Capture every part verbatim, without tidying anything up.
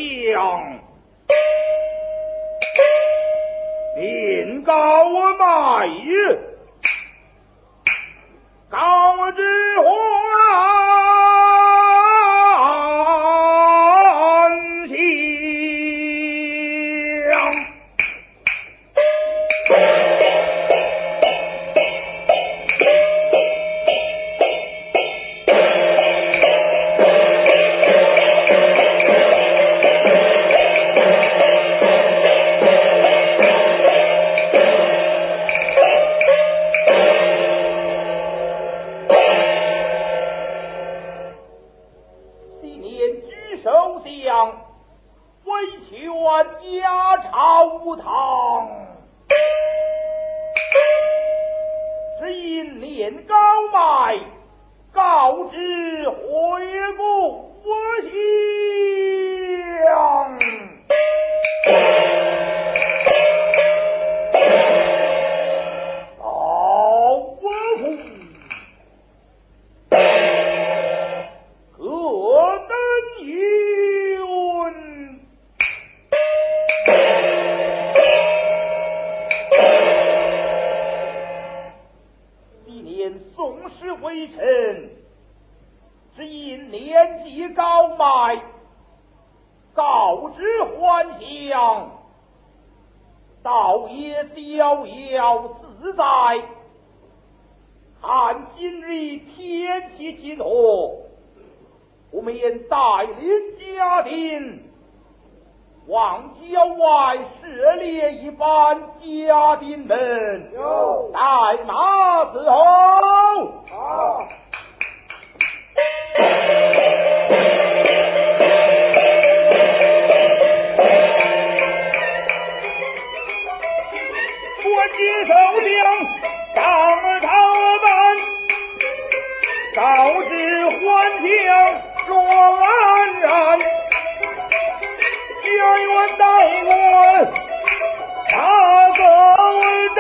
相，临高迈日，高之欢喜。家朝堂，只因年高迈，告知回故乡。微臣只因年纪高迈，告知还乡，倒也逍遥自在。看今日天气晴和，不免带领家丁往郊外涉猎一番，家丁们带马伺候。好。我接手将上朝办，告知还乡说安然。家园大官他个为战，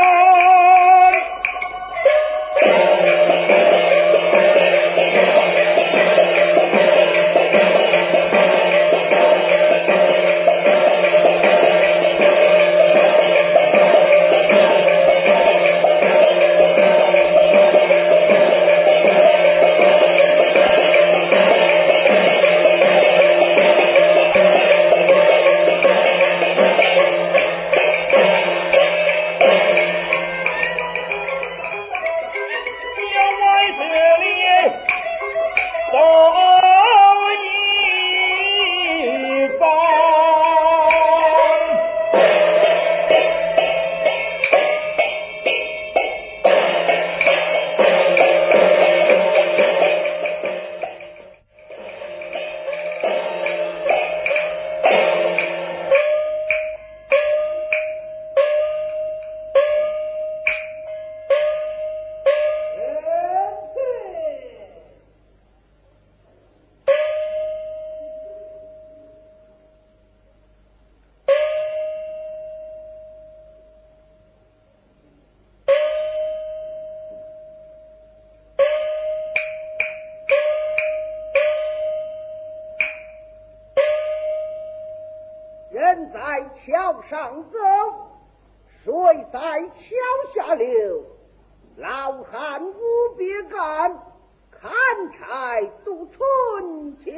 人在桥上走，水在桥下流。老汉无别干，砍柴度春秋。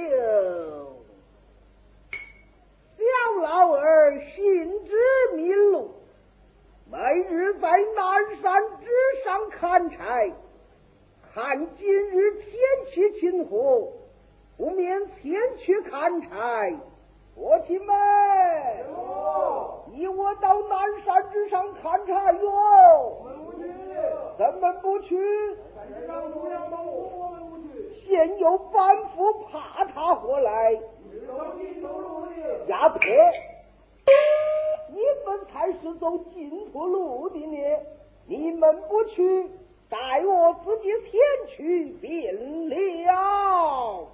小老儿行之迷路，每日在南山之上砍柴。看今日天气晴和，不免前去砍柴。伙计们，你我到南山之上砍柴哟！怎么不去？现有板斧怕他回来。呀呸！你们才是走净土路的呢！你们不去，待我自己前去便了。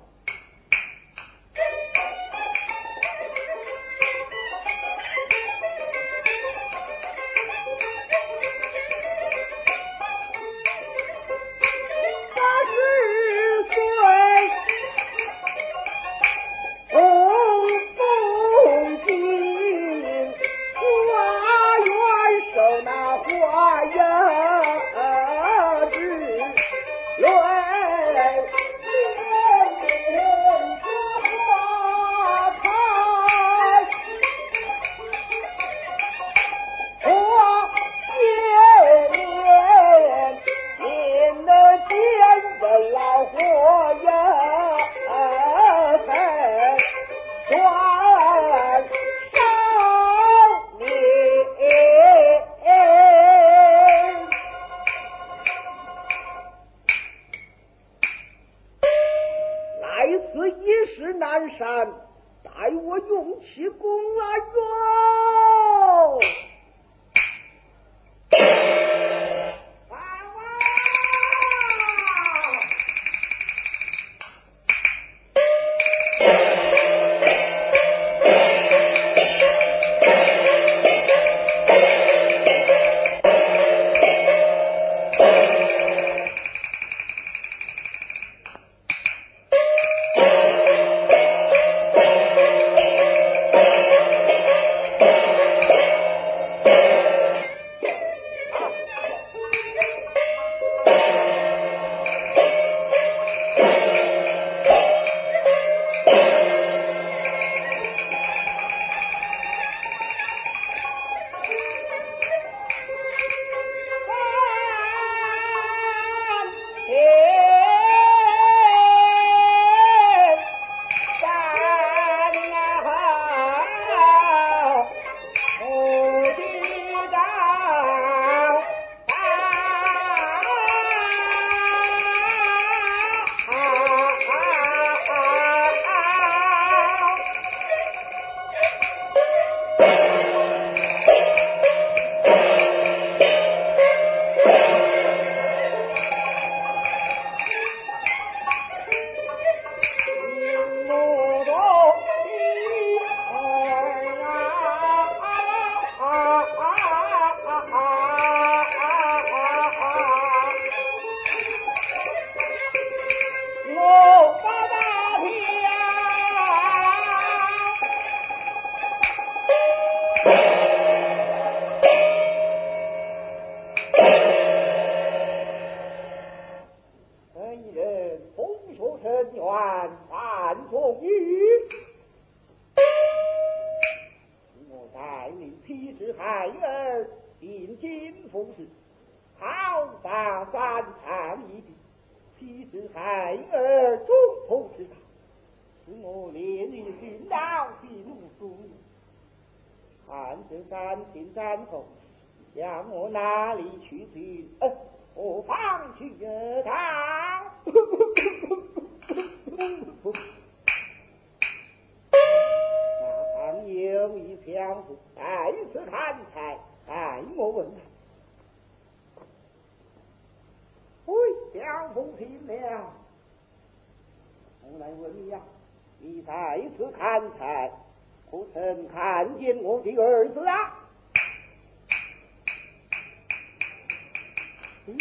八十岁，红布山，待我用起功来哟！向我哪里去寻？呃，何方去他？那旁有一票子，再次看才，待我问他。喂，小妇听了，我来问你呀、啊，你再次看才，可曾看见我的儿子啊？嗯，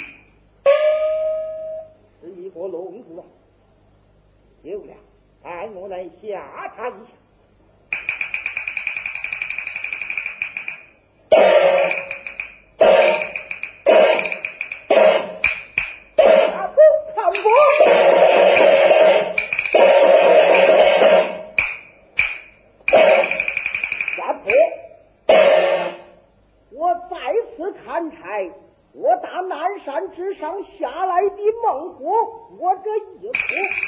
是一个聋子啊！有了，带我来吓他一下。啊不，看不！下坡，我再次看差。我打南山之上下来的猛虎，我这一虎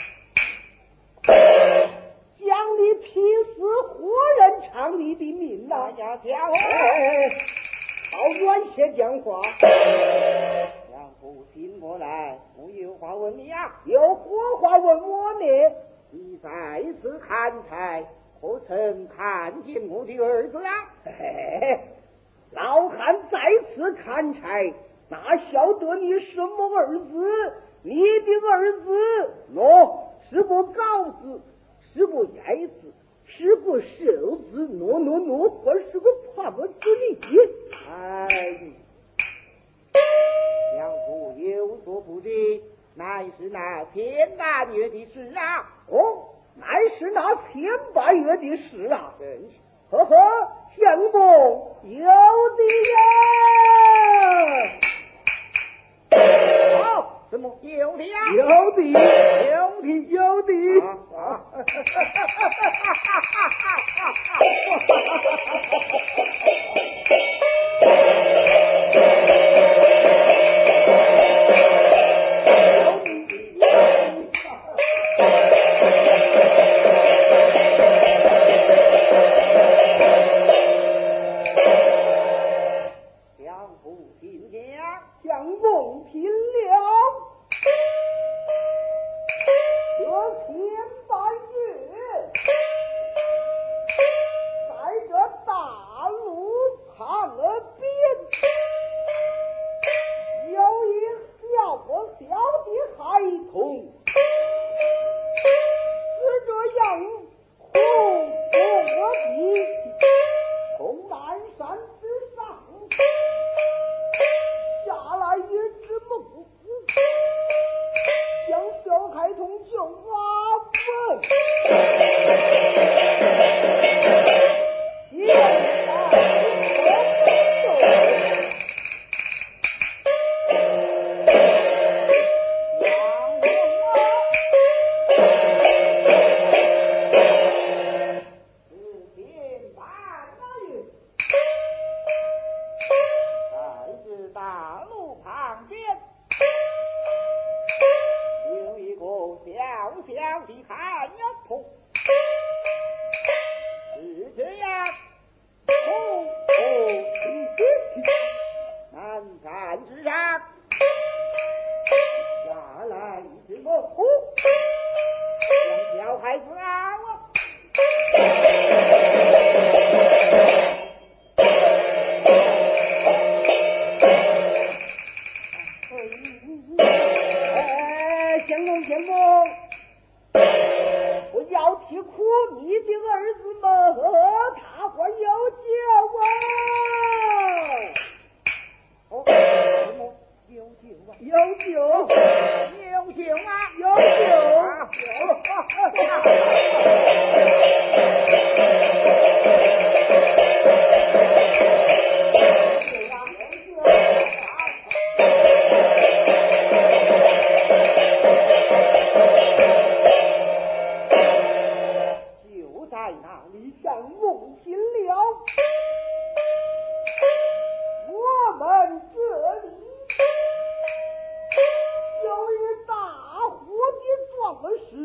将你劈死，活人偿你的命呐！呀，家伙，好远些讲话，让父亲过来，我有话问你呀、啊，有何话问我呢？你再次看才，可曾看见我的儿子啊？嘿嘿，老汉再次看差。哪晓得你什么儿子？你的儿子喏，是不高子，是不矮子，是不瘦子，喏喏喏，或是个胖子哩。哎，养父有所不知，乃是那千八月的事啊！哦，乃是那千八月的事啊！真是，呵呵，相公有的呀！好，什么有的呀？有的，有的，有的。啊啊太子啊！哎，相公相公，不要啼哭，你的儿子们他会有救啊！哦，有救啊！有救！有救啊！有救啊！就在那里向梦醒了，我们这里有一大伙的壮士，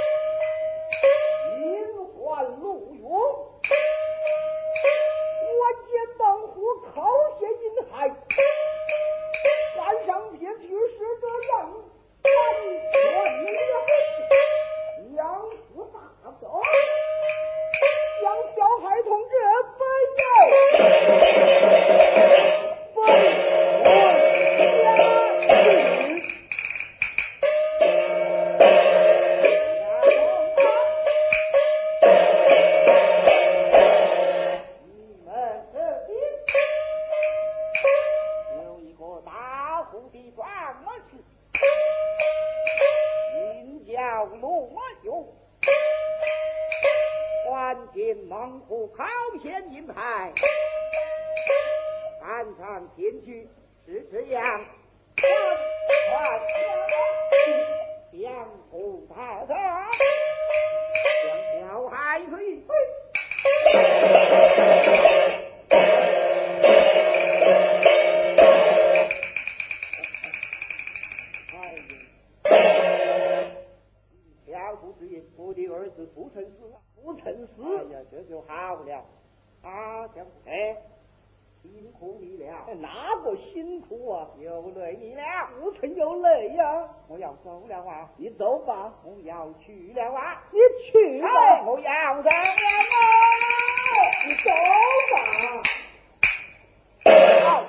心怀路勇，我见猛虎口血阴害，山上边去使得让完全了，两夫大走，将小孩同志本有本为家事。你们这里有一个大户的壮士，名叫罗勇，还见猛虎考县银牌，山上前去是这样，传传相公太太，将小孩推小姑之言，我的儿子不曾死，不曾死。哎呀，这就好了。啊，将哎，辛苦你了。哪个辛苦啊？有累你了。不曾有累呀。我要走了啊。你走吧。我要去了啊。你去吧。哎、我要走了啊。你走吧。好，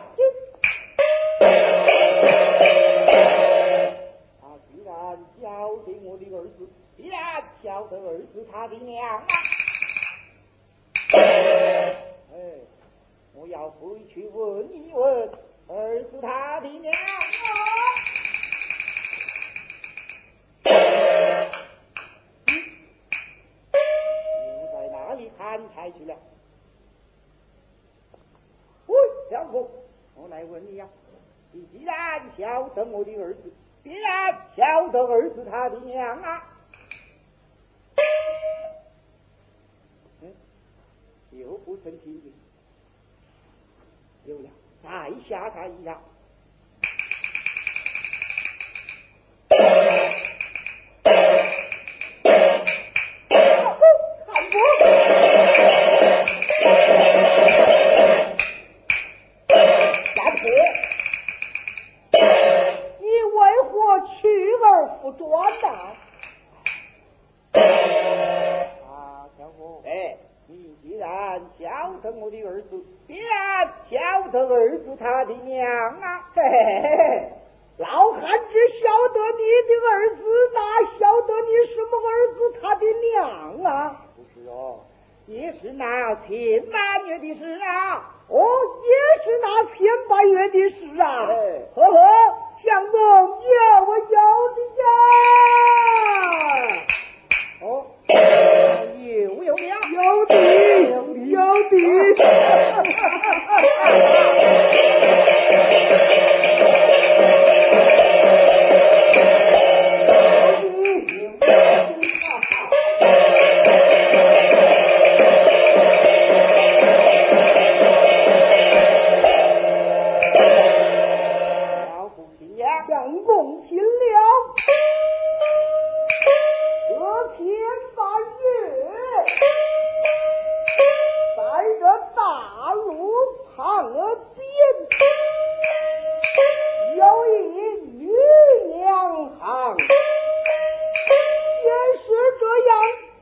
他居然晓得我的儿子，既然晓得儿子他的娘啊！哎，我要回去问一问儿子他的娘啊！你在哪里砍柴去了？喂，小公，我来问你呀、啊，你既然晓得我的儿子，必然晓得儿子他的娘啊！嗯，又不曾听见。有了，再下他一下。看过。三婆，你为何去而复转呐？啊，小伙，哎，你既然晓得我的儿子，必然晓得儿子他的娘啊！嘿嘿嘿，老汉只晓得你的儿子，哪晓得你什么儿子他的娘啊？不是哦，也是那千半月的事啊！哦，也是那千半月的事啊！呵呵，相公有我有的呀！哦，有有了，有的有的。相公听了，这天半月，在这大路旁边，有一女娘行，也是这样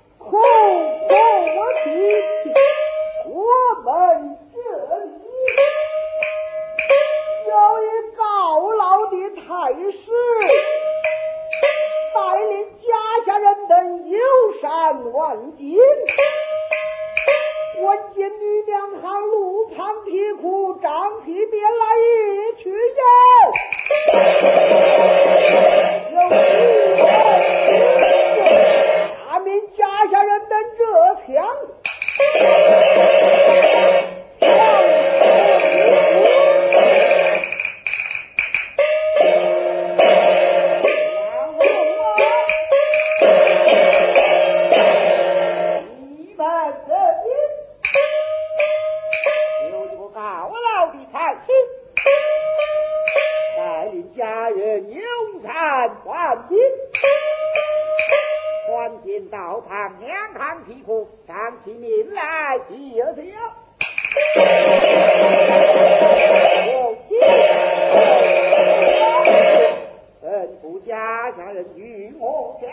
家人有产还兵，还进道旁两旁啼哭，上起命来记而笑。我本不家乡人与我讲。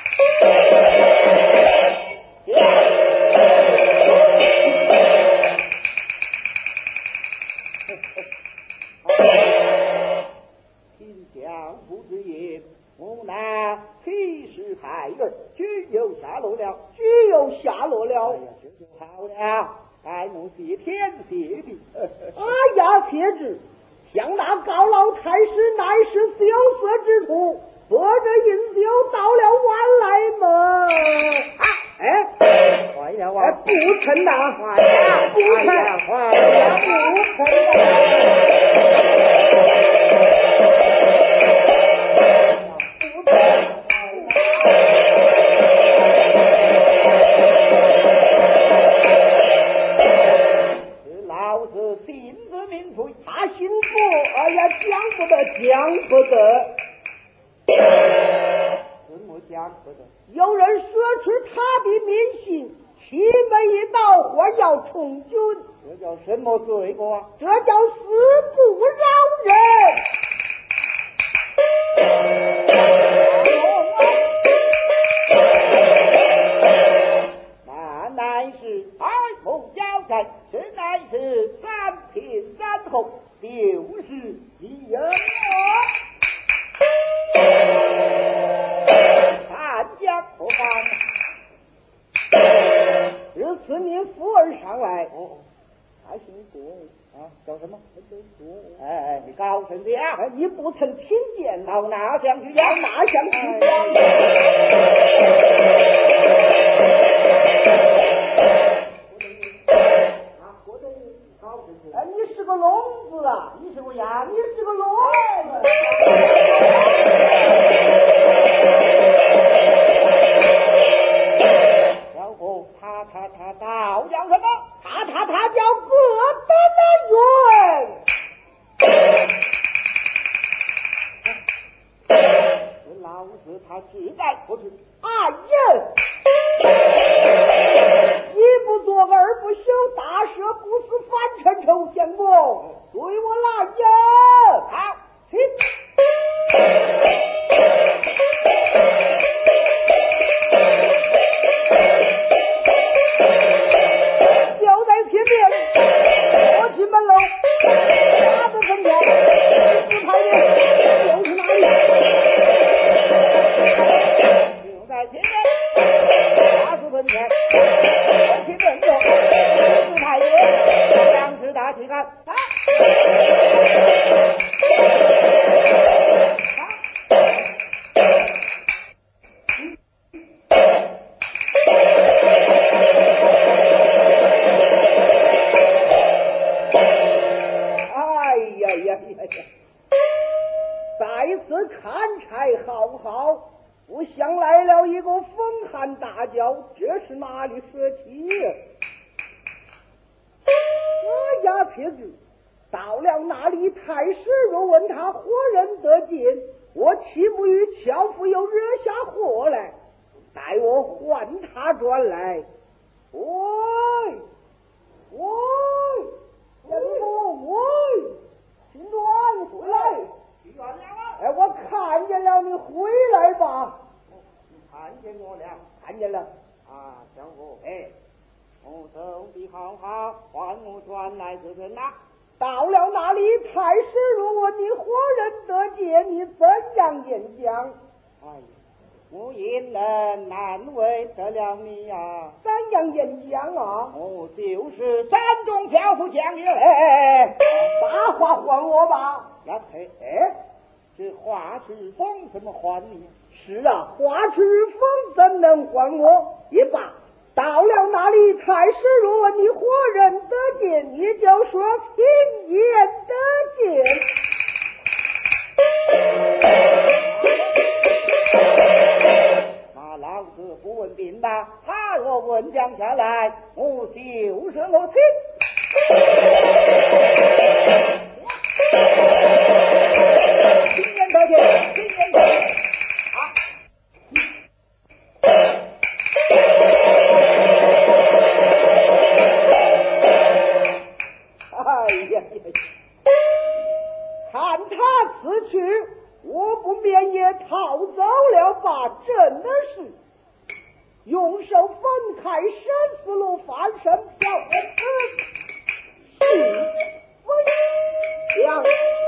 听相夫之言，我那欺世害人，均有下落了，均有下落了。哎呀，这就好了，该我谢天谢地。哎呀，铁子，像那高老太师乃是羞涩之徒，拨着银袖到了晚来门。啊哎，坏了啊！不成呐，坏了，不成，坏了，不成老子心知明垂，他心腹，哎呀，讲不得，讲不得。怎么讲不得？有人说出他的名姓，七门一道，或要从军，这叫什么罪过啊？这叫死不饶人。那乃是爱梦交战，这乃是三天三后，就是一人看将何方？这次你夫儿上来，哦，他姓郭啊，叫什么？哎哎，你高声讲，哎，你不曾听见，到哪乡去讲？哪乡去讲？哎，你是个聋子啊！你是个呀？你是个聋子。然后他他他道叫什么？他他他叫各等的冤。老子他志在何处？哎呀！一不做二不休，大赦不死，反成仇相公，对我来呀！好，请。就在前面，我进门楼，打的分票，四排的，又是哪里？就在前面，打死分钱，我去问着，四排的，两只大旗杆，啊！再次看柴好不好？我想来了一个风寒大叫，这是哪里说起？哎呀，铁子，到了那里，太师若问他何人得见，我岂不与樵夫又惹下祸来？待我唤他转来。喂喂，人夫喂，金銮回来。哎，我看见了，你回来吧。你看见我了？看见了。啊，相夫，哎，我走的好好，唤我转来是真呐。到了那里，太师若问你何人得见，你怎样演讲？哎呀，我言人难为得了你呀、啊。怎样演讲啊？哦，就是山中樵夫讲的。哎，把话还我吧。那嘿，哎。这华之风怎么还你？是啊，华之风怎能还我？也罢，到了那里，太师若问你何人得见，你就说亲眼得见。那老子不问兵吧，他若问将下来，我就是我亲。 他此去，我不免也逃走了吧？真的是用手分开生死路，翻身跳的是飞翔。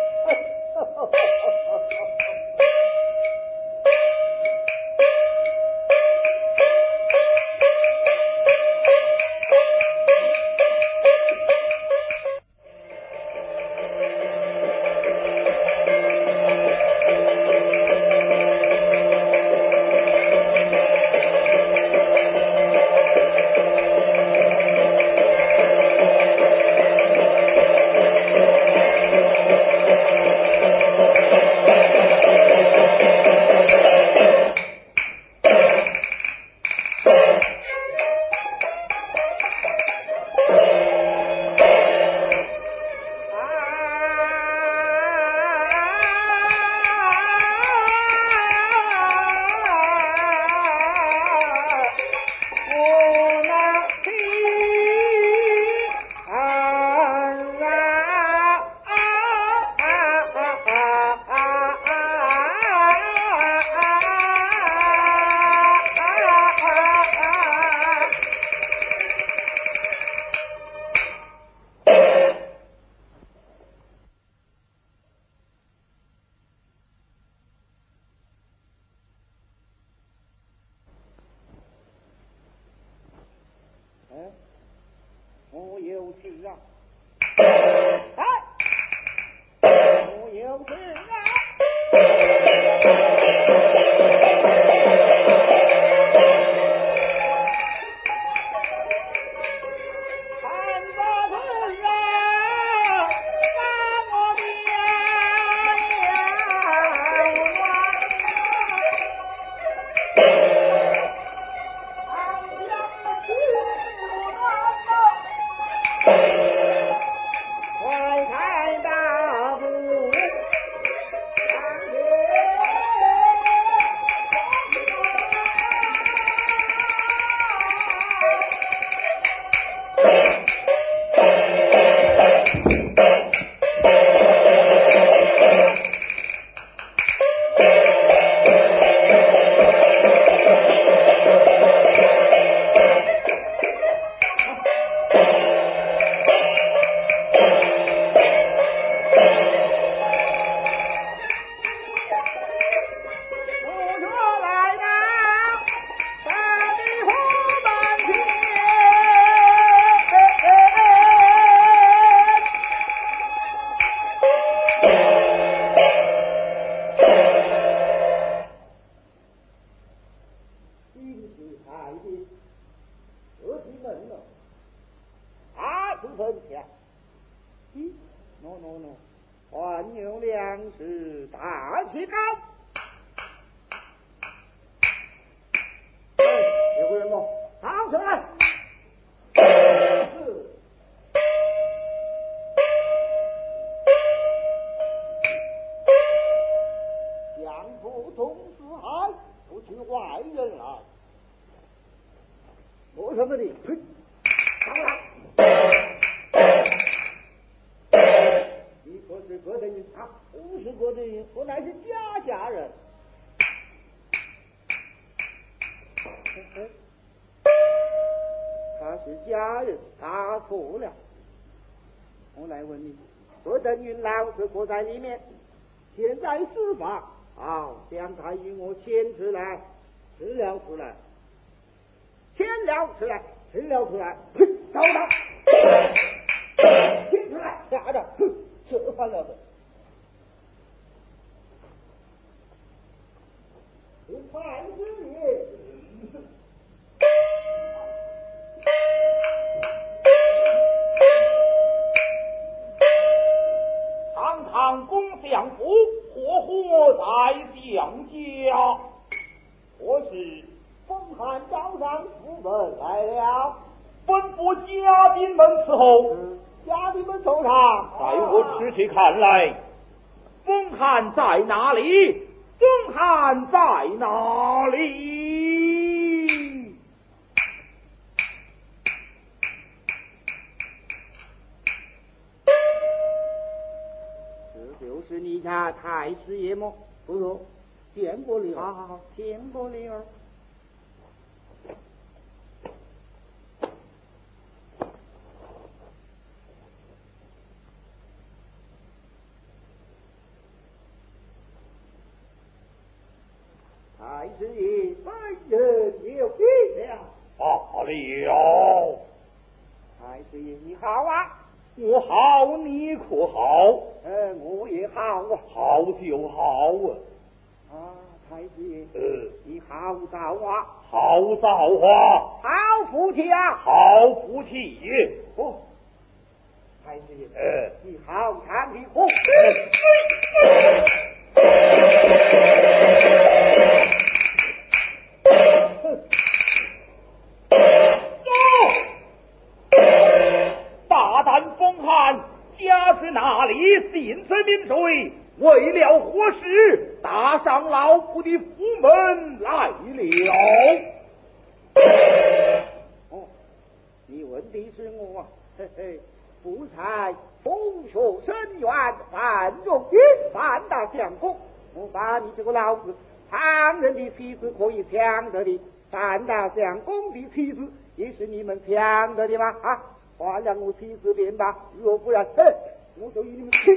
我有事啊！哎，我有事啊！ 我在里面，现在司法好将他与我牵出来，吃了出来，牵了出来，吃了出来，呸！找他，牵出来，吓着，哼，这还了得！我太子爷。 堂堂公相府，活活在相家。 我是风寒招上副本来了， 吩咐家丁们伺候。 家丁们受上， 在我此去看来，风寒在哪里？风寒在哪里？ 这就是是你家太师爷吗？ 不错，见过灵儿。 好好好，见过灵儿。太师爷本人有礼了。 罢了。 太师爷你好啊！ 我好，你可好？ 呃，我也好啊。 好就好啊。 啊，太师爷， 呃， 你好造化， 好造化， 好福气啊！ 好福气。 哦，太师爷， 呃， 你好长的福。 大胆风汉，家去哪里？心存民水，为了何事？打上老夫的府门来了。 哦，你问的是我啊，嘿嘿，夫才风学深远，范仲淹，范大相公，我把你这个老子旁人的妻子可以抢得的，范大相公的妻子也是你们抢得的吗？啊，话让我妻子便吧，若不然，嘿，我就与你们亲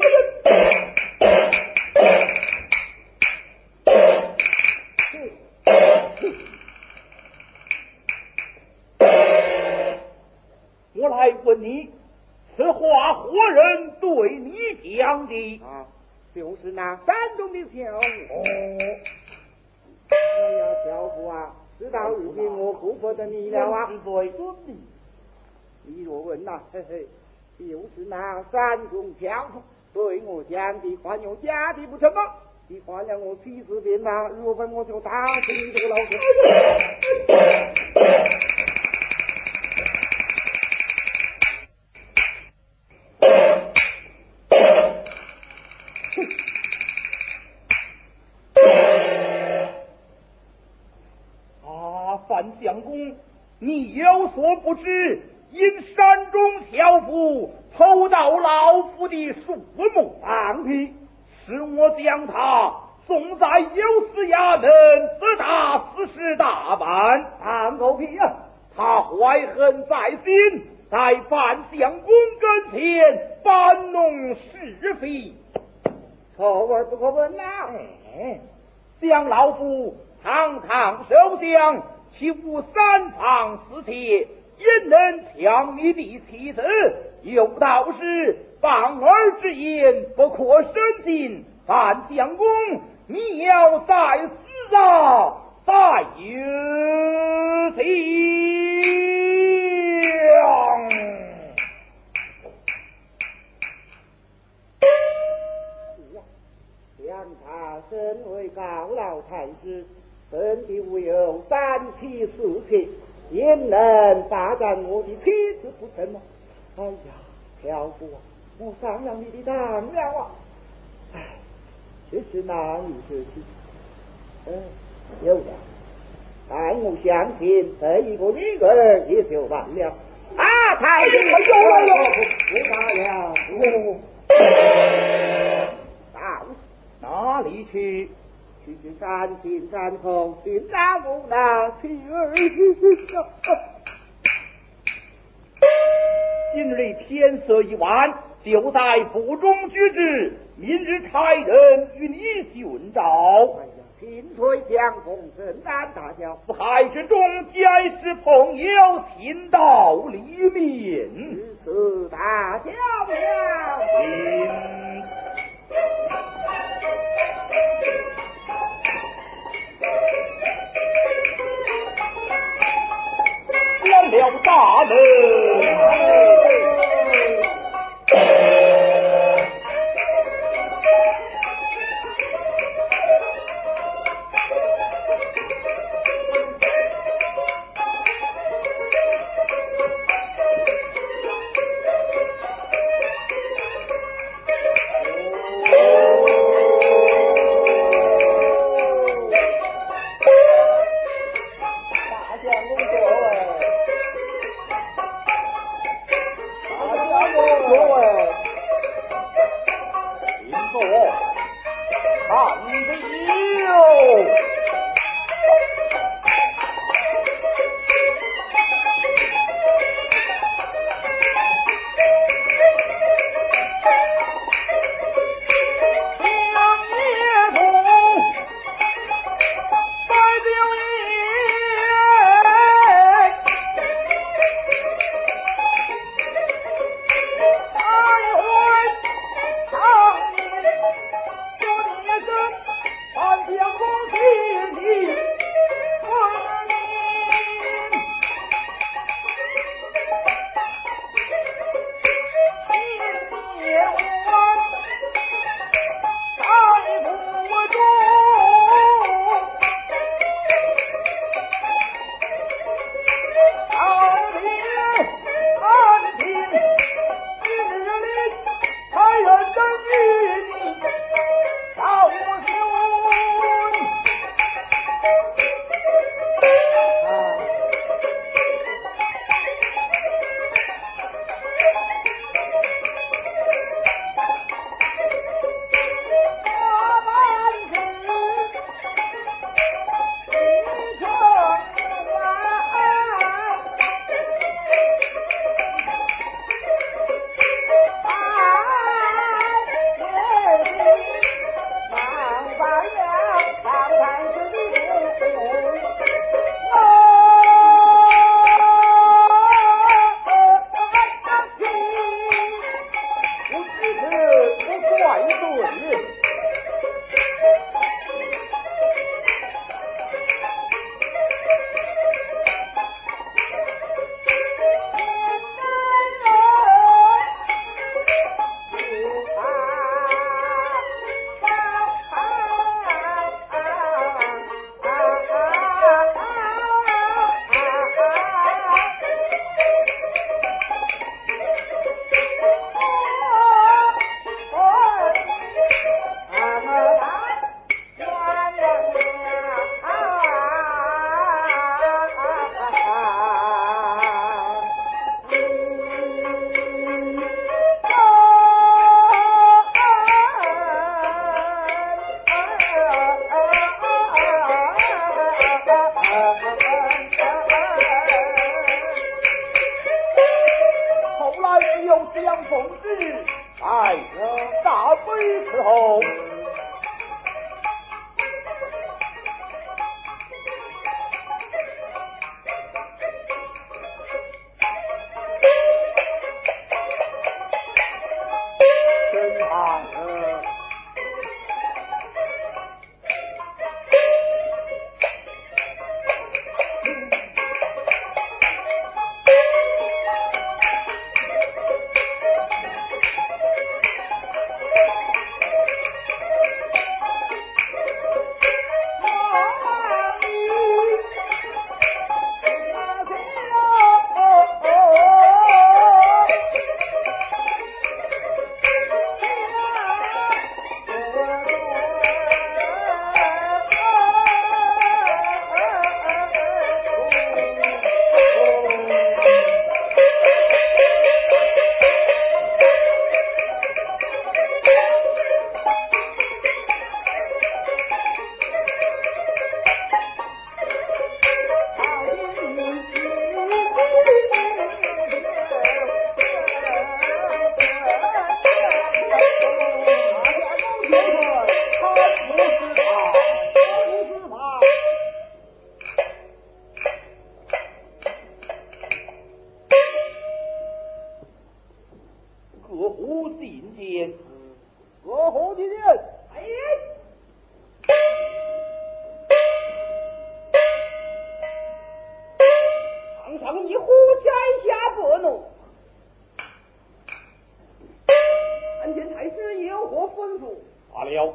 我来问你，此话何人对你讲的？ 啊，就是那山东的小哦， 哎呀，小夫啊，知道如今我不服得你了啊！ 对， 你若问呐、啊，嘿嘿，就是那山中樵夫对我讲的话有假的不成吗？你话让我妻子便吧，若不我就打死你这个老子！ 啊，范相公，你有所不知，因山中樵夫偷盗老夫的树木， 放屁！ 使我将他送在有司衙门，责打四十大板。 放狗屁啊！ 他怀恨在心，在范相公跟前搬弄是非， 错而不可问呐、 哎，将老夫堂堂首相，岂无三房四妾，焉能抢你的妻子？有道是放儿之言不可深信，范相公，你要在死啊，在有想。 将他身为高老太师，身体无有三妻四妾，焉能霸占我的妻子不成吗？哎呀，樵夫啊，我商量你的当了啊！哎，这是难以置信。嗯，有了，但我相信这一个女儿也就完了。啊，太师，我有了哟！我打了，哦，到哪里去？ 去去山进山后寻找我那妻儿。 今日天色已晚，就在府中居之，明日差人与你寻找。 哎呀，pin推相逢，神丹大笑， 四海之中，皆是朋友，亲到黎面。 如此大笑了。 嗯关了大门。哦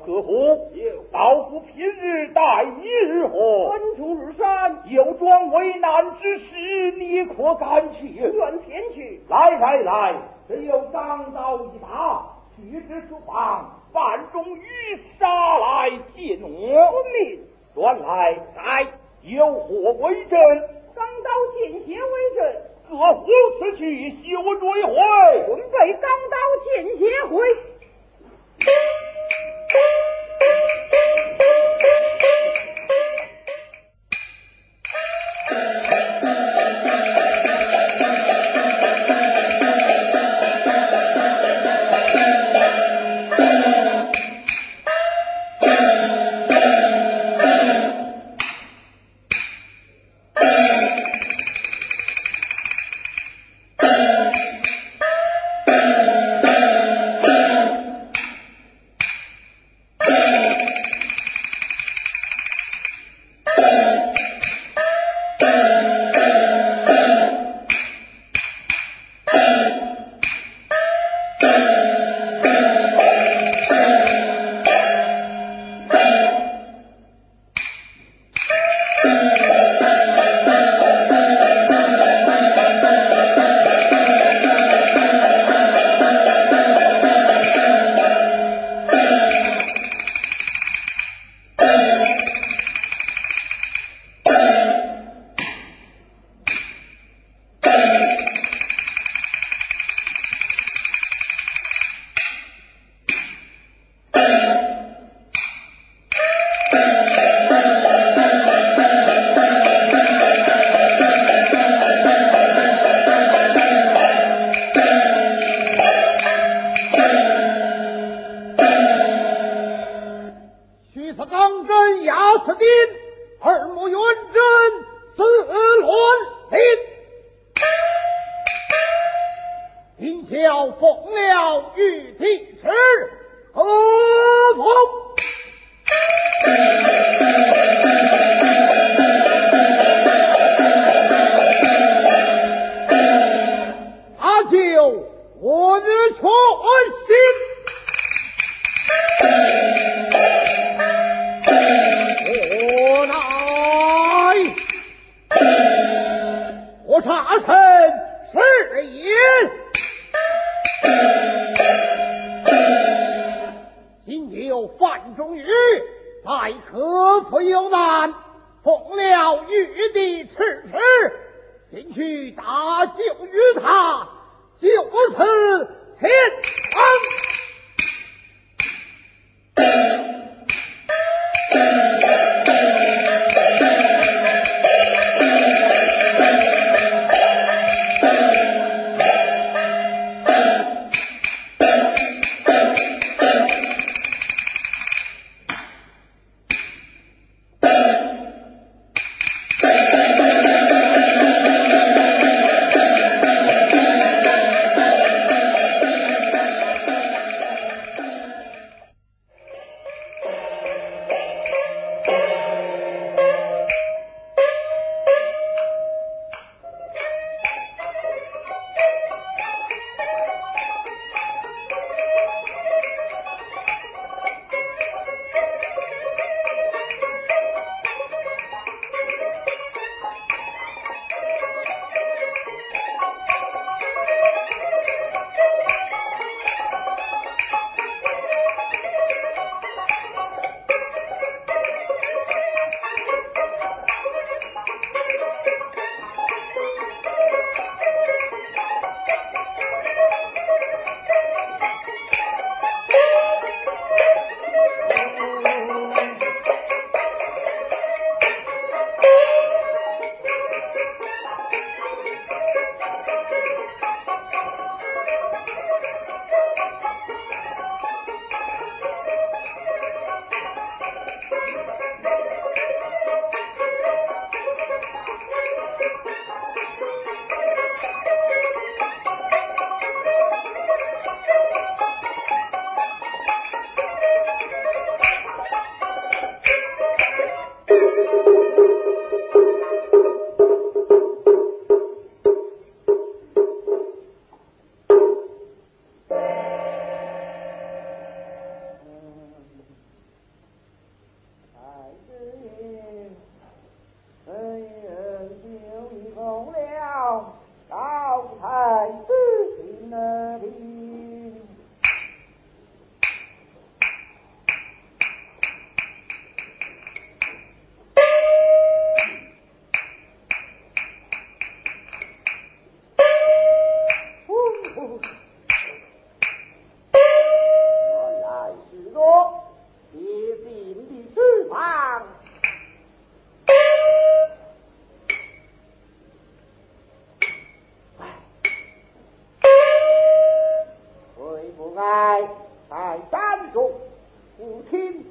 何乎？老夫平日待你如何？ 恩主如山， 有桩为难之事，你可敢去？ 愿前去。 来来来，只有钢刀一把，取之书房，范仲于杀来见我。 遵命。 转来，在有何为证？ 钢刀见血为证。 各乎此去，休追回。 准备钢刀见血回。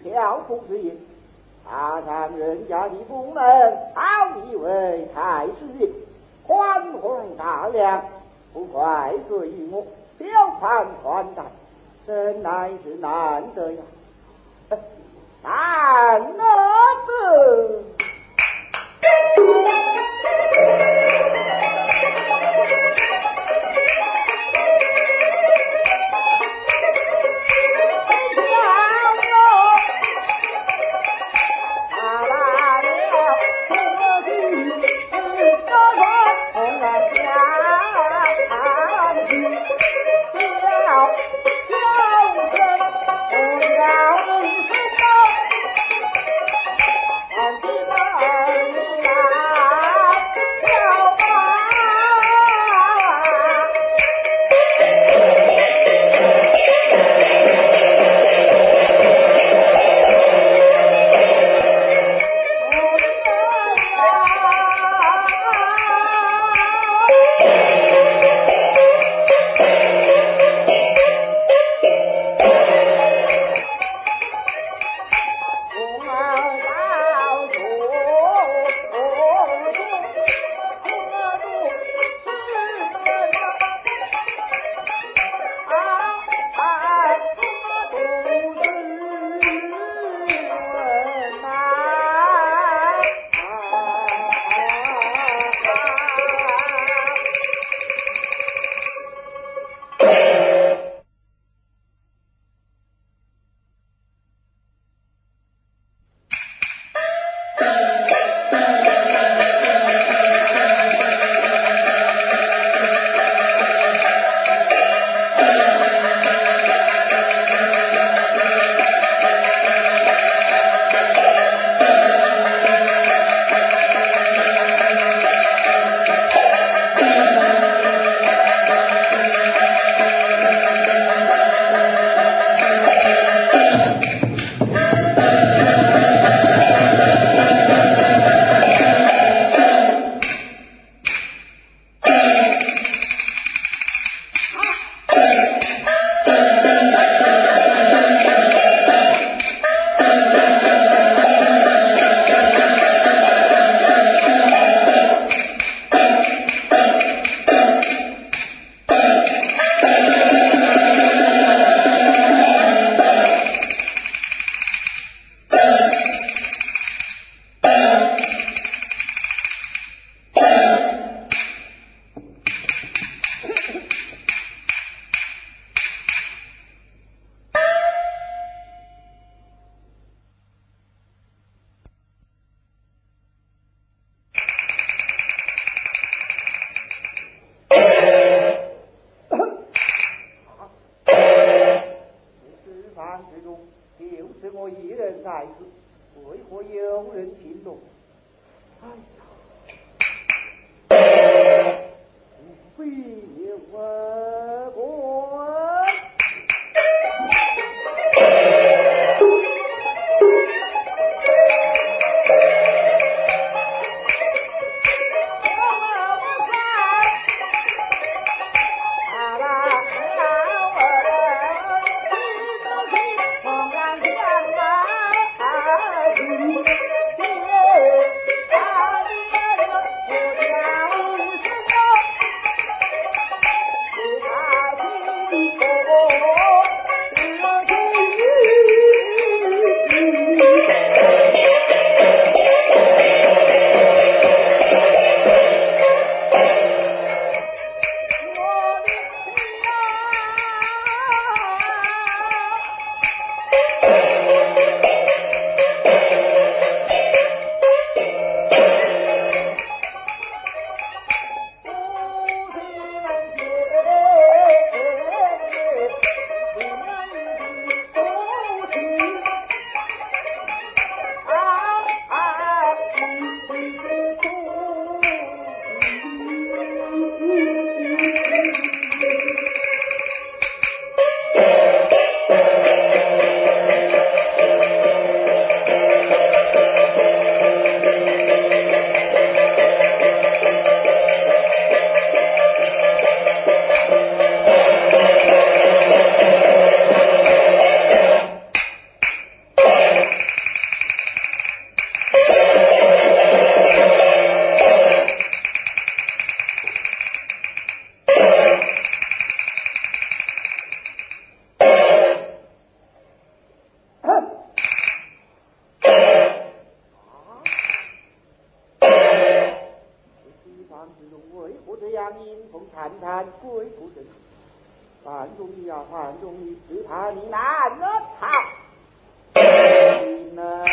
漂浮之音，踏上人家的宫门，好一位太师，宽宏大量，不怪罪于我，表盘传达，真乃是难得呀，难得。就是我一人在此，为何有人听懂？哎呀，非问过。 师兄为何这样阴风惨惨，鬼不神？范仲仪啊，范仲仪，只怕你难了他，你能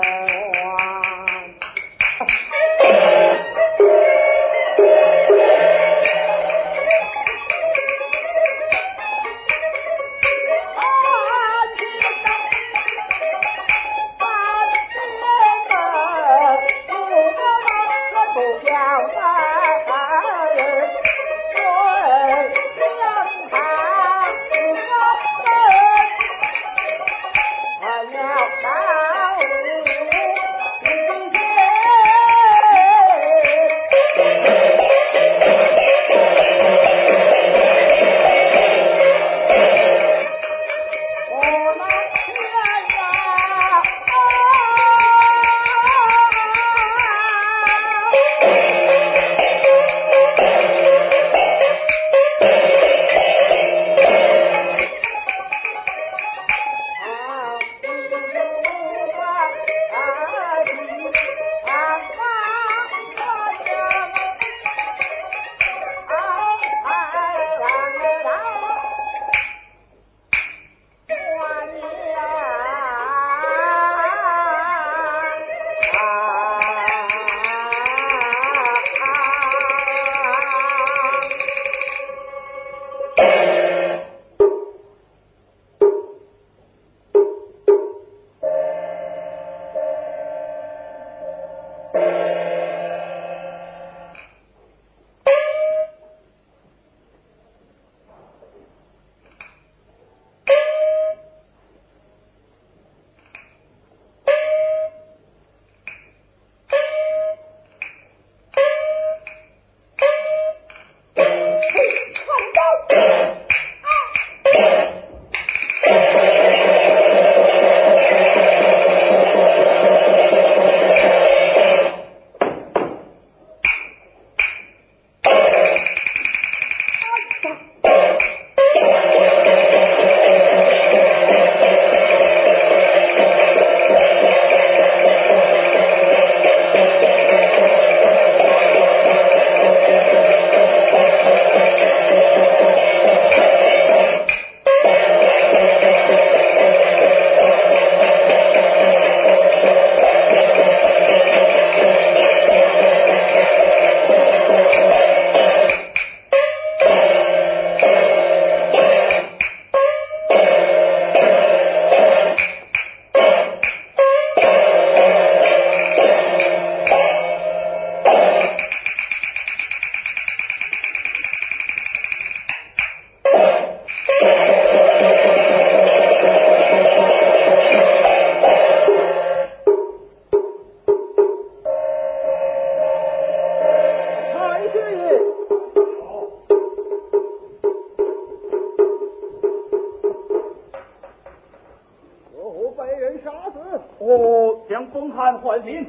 哦，将风寒唤醒。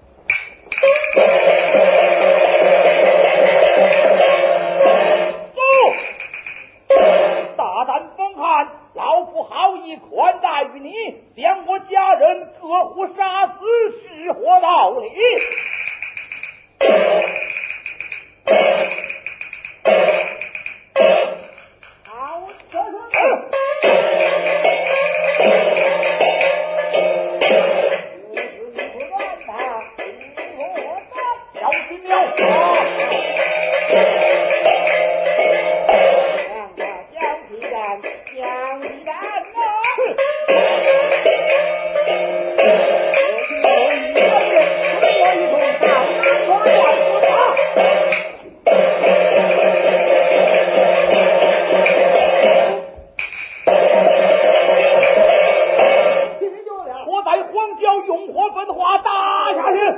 走，大胆风寒，老夫好意宽待于你，将我家人割喉杀死，是何道理？ 好，这是。 小心了啊！ 两个小皮蛋，小皮蛋啊！我一个人，我一头上，我来不打。听就了， 我在荒郊用火焚化，打下去。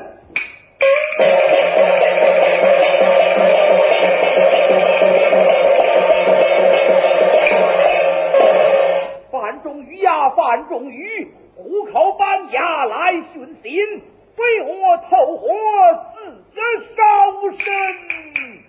范仲瑜呀，范仲瑜，虎口板牙来寻衅，非我透火，自烧身。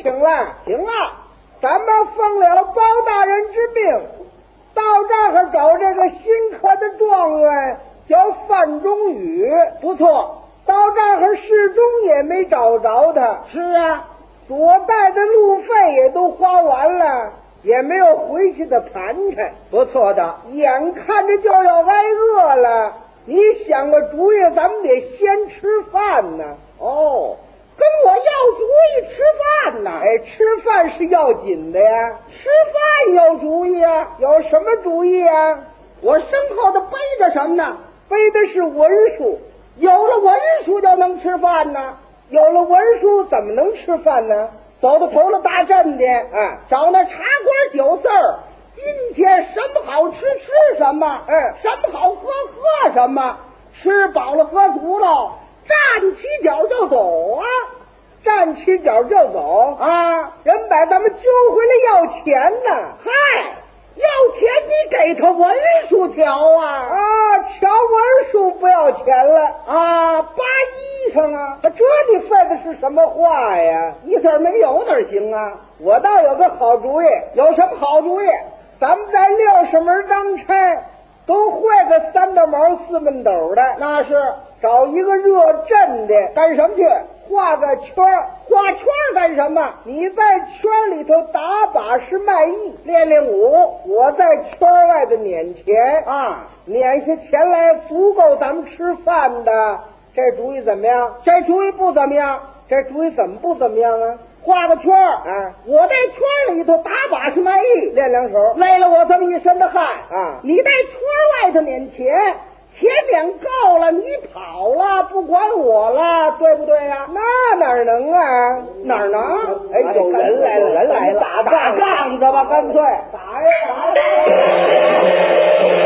请了， 行了， 咱们奉了包大人之命，到这儿找这个新科的状元叫范仲宇， 不错。 到这儿始终也没找着他。 是啊， 所带的路费也都花完了，也没有回去的盘缠。 不错的， 眼看着就要挨饿了，你想个主意，咱们得先吃饭呢。 哦，跟我要主意吃饭呢？ 哎，吃饭是要紧的呀。 吃饭有主意啊？ 有什么主意啊？ 我身后的背着什么呢？ 背的是文书。 有了文书就能吃饭呢。 有了文书怎么能吃饭呢？ 走到头了大阵的， 嗯， 找那茶馆酒肆儿，今天什么好吃吃什么， 嗯， 什么好喝喝什么，吃饱了喝足了，站起脚就走啊， 站起脚就走啊！ 人把咱们揪回来要钱呢。 嗨，要钱你给他文书条啊！ 啊，条文书不要钱了啊，扒衣裳啊！ 这你费的是什么话呀？ 一字没有哪行啊？ 我倒有个好主意。 有什么好主意？ 咱们在六十门当差都会个三道毛四门斗的， 那是找一个热阵的， 干什么去？ 画个圈儿。 画圈干什么？ 你在圈里头打把式卖艺， 练练武。 我在圈外的撵钱啊， 撵下钱来足够咱们吃饭的。这主意怎么样？ 这主意不怎么样。 这主意怎么不怎么样啊？ 画个圈儿啊， 我在圈里头打把式卖艺， 练两手， 累了我这么一身的汗啊。 你在圈外头撵钱，钱撵够了，你跑了，不管我了，对不对呀？ 那哪能啊？ 哪儿能？ 哎，有人来了，人来了， 打打杠子吧，干脆打呀打呀！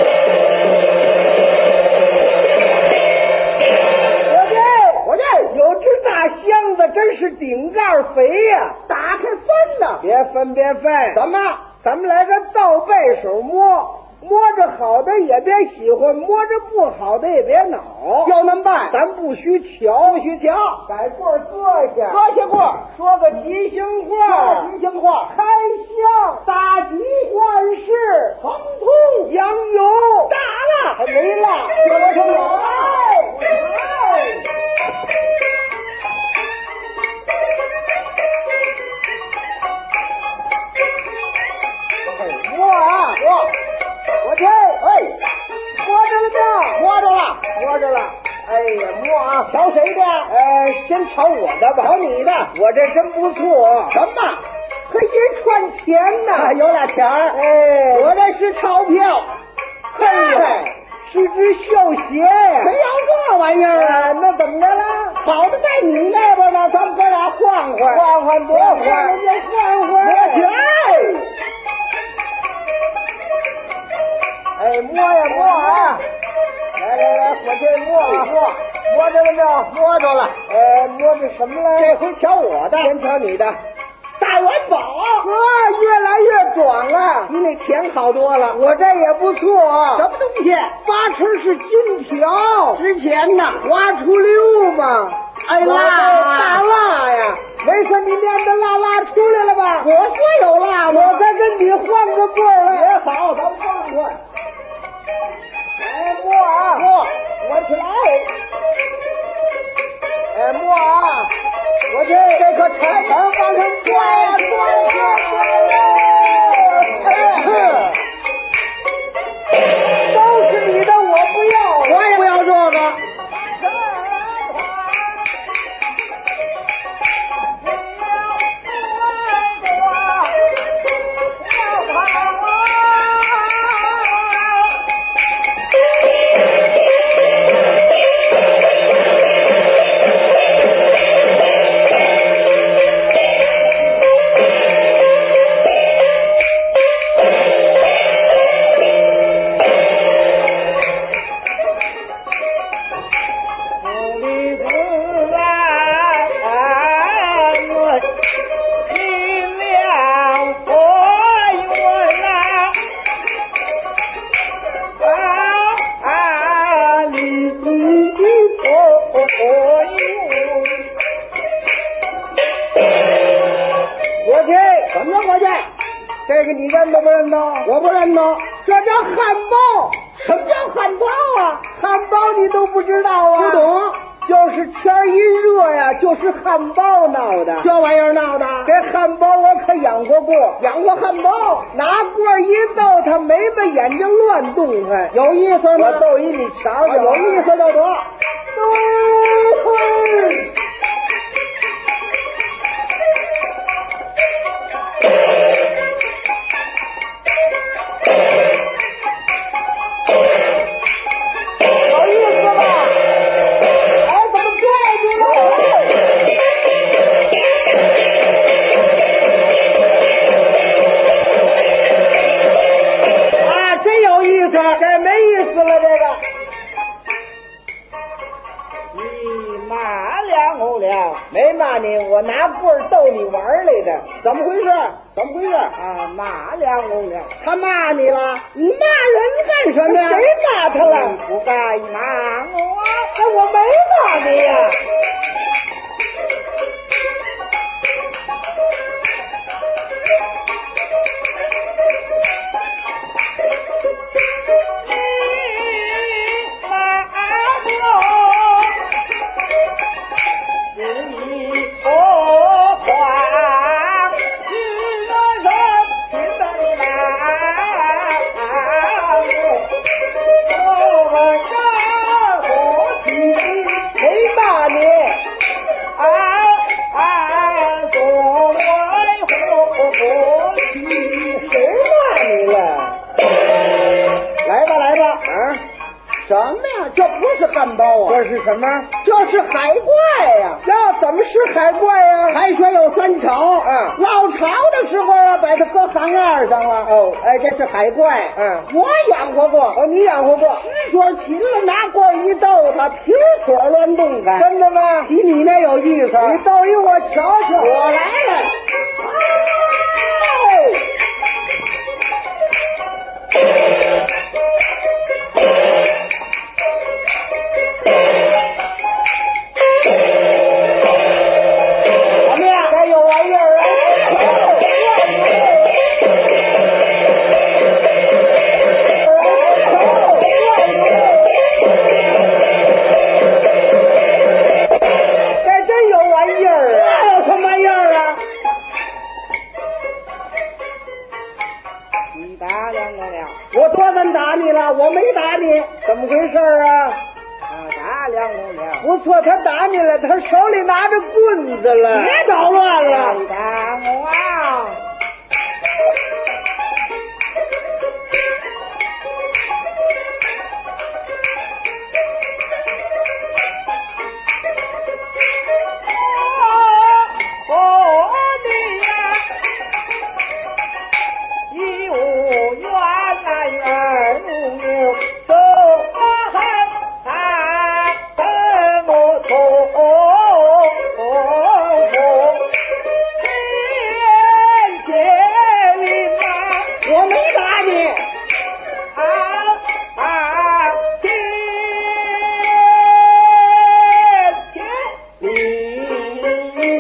我这有只大箱子，真是顶盖肥呀！ 打开分呢？ 别分别分， 怎么？ 咱们来个倒背手摸。摸着好的也别喜欢，摸着不好的也别恼。 要那么办， 咱不许瞧， 不许瞧。 把棍儿搁下， 搁下棍儿， 说个吉祥话， 吉祥话， 开箱， 大吉， 万事亨通， 洋油， 打了， 还没了， 这我就有。 哎，摸啊摸。 我这哎，摸着了没？ 摸着了， 摸着了。哎呀，摸啊！ 瞧谁的？ 呃，先瞧我的吧。 瞧你的， 我这真不错。 什么？ 可一串钱呢？ 有俩钱儿。 哎， 我这是钞票。 嘿，是只绣鞋呀！ 谁要这玩意儿啊？ 那怎么着了？ 好的在你那边呢，咱们哥俩换换， 换换多换， 人家换换。 哎。哎，摸呀摸啊！来来来，我这摸啊摸，摸着了没有？ 摸着了。 呃，摸着什么了？ 这回瞧我的， 先瞧你的。 大元宝， 呵，越来越壮了， 比那钱好多了。 我这也不错。 什么东西？ 八成是金条， 值钱呢， 挖出溜嘛。 哎辣， 大辣呀！没事，你练的辣辣出来了吧？ 我说有辣， 我再跟你换个棍儿来。 也好，咱们换换。 哎，摸啊摸， 我起来。哎，摸啊，我这这可柴盆往上拽呀拽呀拽呀！都是你的，我不要， 我也不要这个。 这个你认都不认得？ 我不认得， 这叫汉堡。 什么叫汉堡啊？ 汉堡你都不知道啊？ 不懂。 就是天一热呀，就是汉堡闹的。 这玩意儿闹的？ 这汉堡我可养活过， 养过汉堡。 拿棍一逗，他眉毛眼睛乱动弹， 有意思吗？ 我逗一你瞧瞧， 有意思就得。 有意思吧？哎，怎么拽住了？ 啊，真有意思， 这没意思了，这个。 你骂了我了？ 没骂你，我拿棍逗你玩来的。 怎么回事？怎么回事？ 啊，骂了我了。 他骂你了？你骂人干什么呀？ 谁骂他了？ 你不该骂我啊！ 哎，我没骂你呀。什么呀？这不是汉堡啊！ 这是什么？ 这是海怪呀！要怎么是海怪呀？ 海水有三潮， 嗯， 老潮的时候啊，把它搁房盖上了。 哦， 哎，这是海怪。 嗯， 我养活过。 哦，你养活过？ 石水勤了，拿棍一逗它，皮腿乱动开。 真的吗？ 比你那有意思。 你逗一我瞧瞧。 我来了。 怎么样？这有玩意儿啊！这真有玩意儿啊！ 那有什么玩意儿啊？ 你打了我了， 我多咱打你了，我没打你， 怎么回事啊？ 他打了我了。 不错，他打你了，他手里拿着棍子了。 别捣乱了！ 你打我啊！ 我的呀，一无缘来二无有，走马汉怎么走？天界云啊， 我没打你。 啊啊天界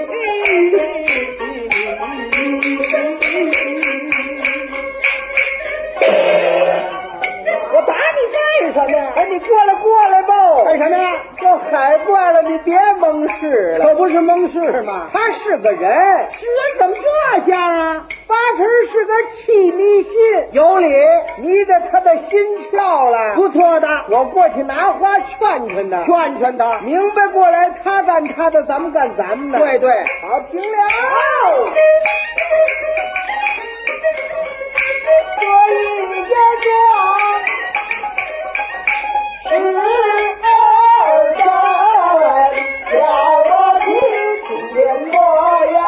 我打你干什么呀？哎，你过来过来吧。 干什么呀？ 这海怪了，你别蒙事了。 可不是蒙事吗？ 他是个人， 是人怎么这样啊？ 八成是个气迷心。 有理， 迷着他的心窍了。 不错的。 我过去拿话劝劝他， 劝劝他， 明白过来，他干他的，咱们干咱们的。 对对， 好，停了。这一件装十二山，叫我听听见我呀，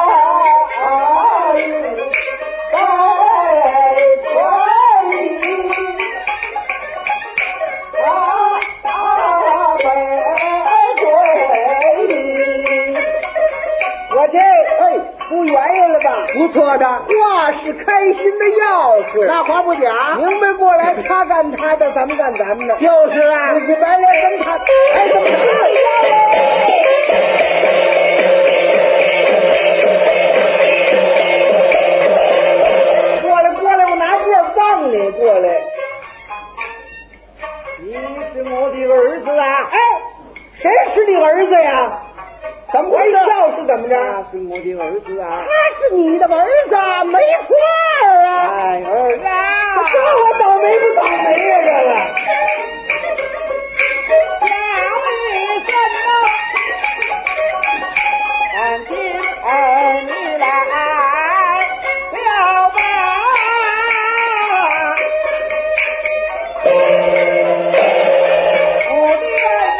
在这里啊啊背对你，我这哎不原因了吧？ 不错的。 话是开心的钥匙， 那话不假， 明白过来，他干他的，咱们干咱们的。 就是啊。 你白脸跟他，哎，怎么这样？过来过子呀？怎么回事？是怎么着？是我的儿子啊！ 他是你的儿子，没错儿啊！ 哎，儿子啊！这我倒霉不倒霉呀？这个。俺今儿你来了吧？我的儿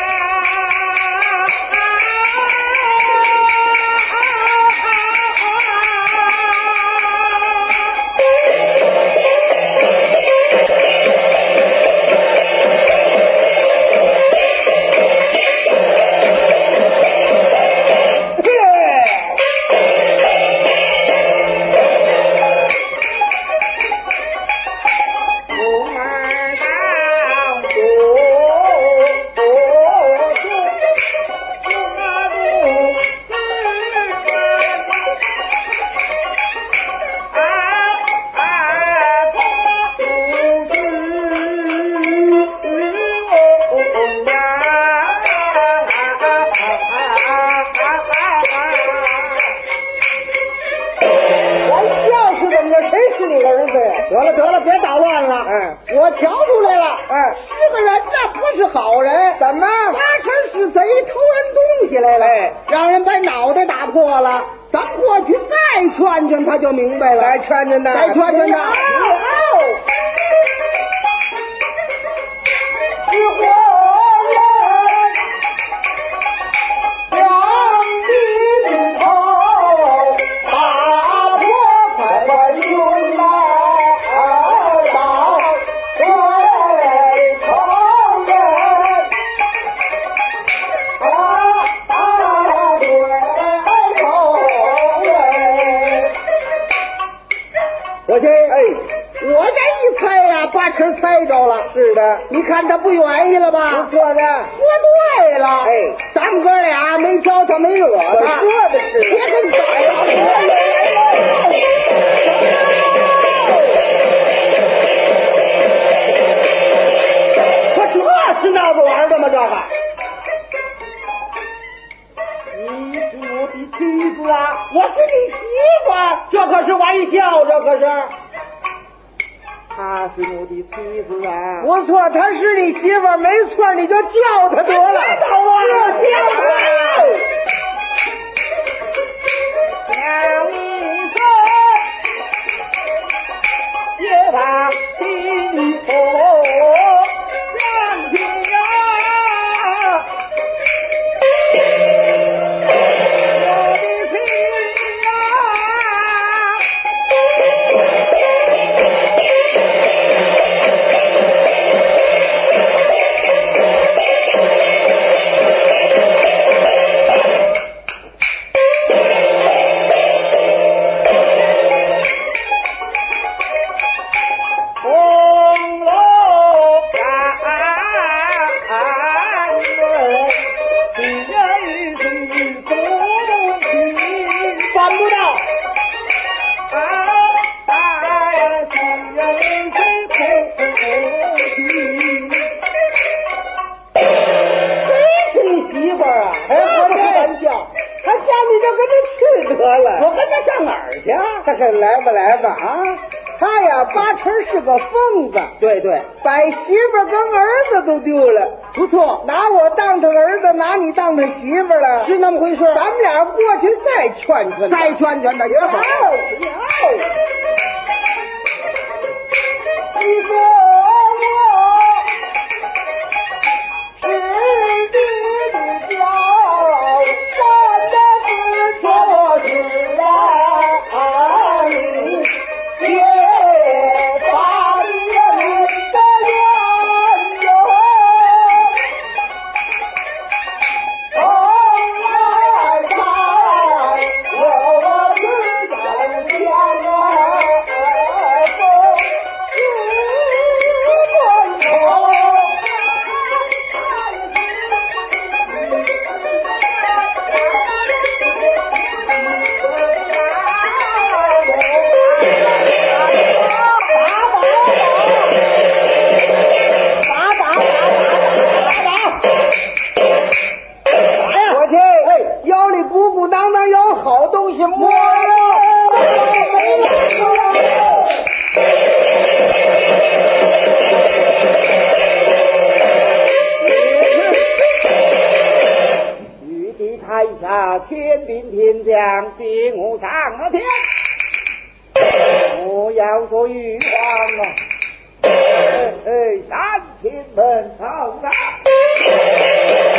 得了得了，别捣乱了。嗯，我瞧出来了。嗯，是个人呢，不是好人。怎么？八成是贼，偷人东西来了。哎，让人把脑袋打破了。咱过去再劝劝，他就明白了。再劝劝他，再劝劝他。是活人，两鬓头，打破快快云来。我这哎，我这一猜呀、啊，八成猜着了。是的，你看他不愿意了吧？不错的，说对了。哎，咱们哥俩没招他，没惹他。说的是，别跟找找可这是闹着玩的吗？这个，你是我的妻子啊，我是你媳妇儿，这可是玩笑，这可是。她是我的妻子啊，不错，她是你媳妇儿，没错，你就叫她得了。别捣乱了，别捣乱了。叫一声，别把心头让听啊。我跟他上哪儿去？他可来吧来吧啊！他呀，八成是个疯子。对对，把媳妇跟儿子都丢了。不错，拿我当他儿子，拿你当他媳妇了，是那么回事。咱们俩过去再劝劝，再劝劝他也好。你说我是你的骄傲，真的是错事啊！你别把人的冤仇从来看，我是真想啊！ 武当当有好东西摸玉帝台下天兵天将，兵无上了天，我要做玉皇啊！哎哎，三天门朝上。